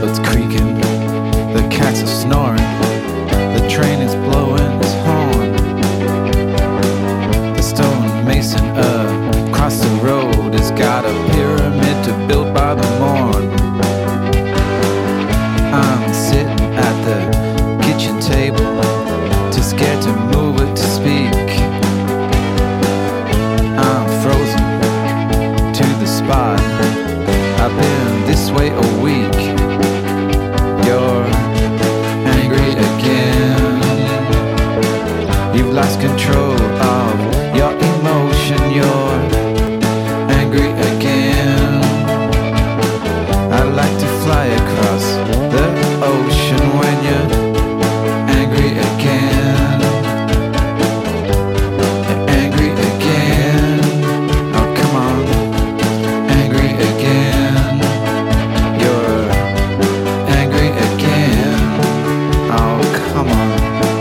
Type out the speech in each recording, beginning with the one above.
It's creaking, the cats are snoring, the train is blowing its horn. The stonemason across the road has got a pyramid to build by the morn. I'm sitting at the kitchen table, too scared to move it to speak. I'm frozen to the spot, I've been this way a week. You're angry again, you've lost control of your emotion. You're angry again. I like to fly across the ocean when you're angry again. You're angry again. Oh, come on. Angry again. You're angry again. Oh, come on.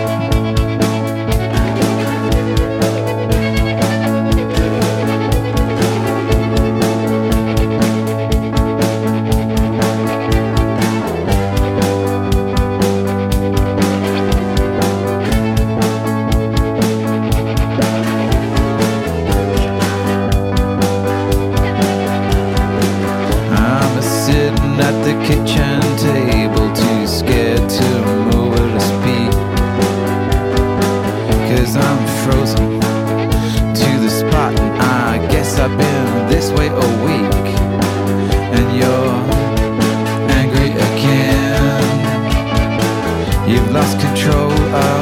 Sitting at the kitchen table, too scared to move or to speak. 'Cause I'm frozen to the spot, and I guess I've been this way a week. And you're angry again, you've lost control of